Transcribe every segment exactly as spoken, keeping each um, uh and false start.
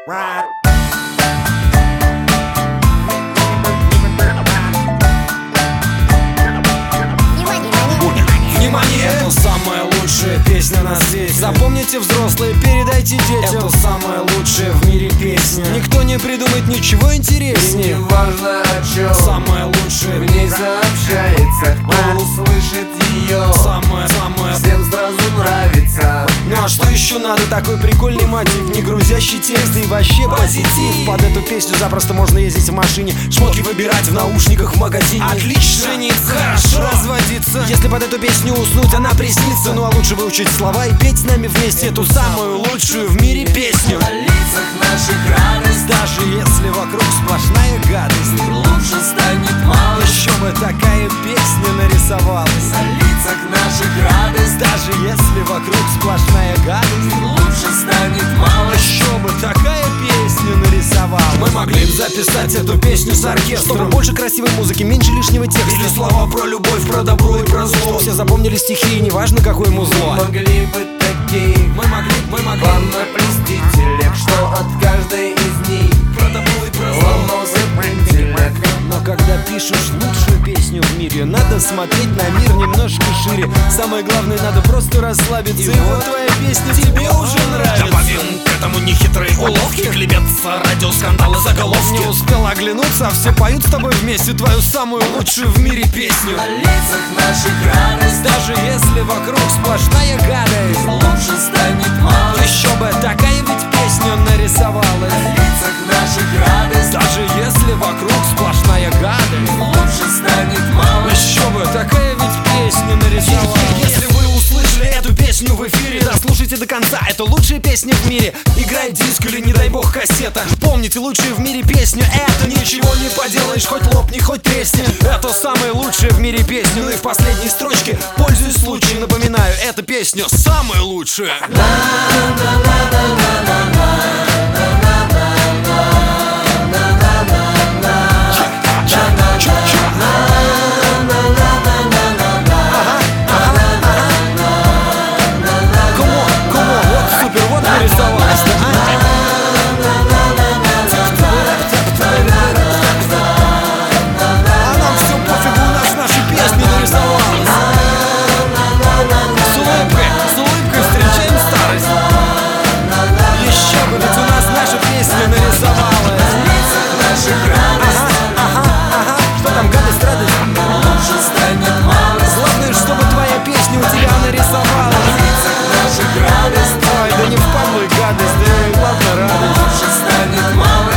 Внимание! Это самая лучшая песня на свете. Запомните, взрослые, передайте детям. Это самая лучшая в мире песня. Никто не придумает ничего интереснее. И не важно о чем, самая лучшая в ней сообщается, кто услышит ее. Самая, самая, всем сразу нравится. Ну а что еще надо? Такой прикольный мотив, не грузящий текст и вообще позитив. Под эту песню запросто можно ездить в машине, шмотки выбирать в наушниках в магазине. Отлично! Жениться, хорошо! Разводиться. Если под эту песню уснуть, она приснится. Ну а лучше выучить слова и петь с нами вместе эту самую лучшую в мире песню. На лицах наших радость, даже если вокруг сплошная гадость, лучше станет мало. Еще бы такая песня нарисовалась. На лицах наших радость, даже если вокруг сплошная гадость, лучше станет мало. Еще бы такая песня нарисовалась. Мы могли бы записать эту песню с оркестром, чтобы больше красивой музыки, меньше лишнего текста. Или слова про любовь, про добро и про зло, чтобы все запомнили стихи, и неважно какое музло. Мы могли бы такие, мы могли, мы могли вам наплести телег, что от каждой из них про добро и про зло. Но когда пишешь лучшую песню в мире, надо смотреть на мир немножко шире. Самое главное, надо просто расслабиться. И, и вот твоя песня тебе уже нравится. Добавим к этому нехитрые уловки, клебятся радиоскандалы, заголовки. Не успел оглянуться, а все поют с тобой вместе твою самую лучшую в мире песню. На лицах наших радость, даже если вокруг сплошная гадость, лучше станет мало. Еще бы такая ведь песня нарисовалась. На лицах наших радость, даже если вокруг сплошная гадость, лучше станет мало. Еще бы такая ведь песня нарисовалась. Если вы услышали эту песню в эфире, дослушайте до конца, это лучшая песня в мире. Играет диск или, не дай бог, кассета. Помните, лучшая в мире песня — это ничего не поделаешь, хоть лопни, хоть тресни. Это самая лучшая в мире песня. Ну и в последней строчке, пользуясь случаем, напоминаю, эта песня самая лучшая.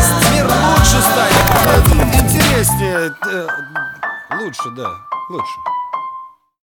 Лучше, да, лучше.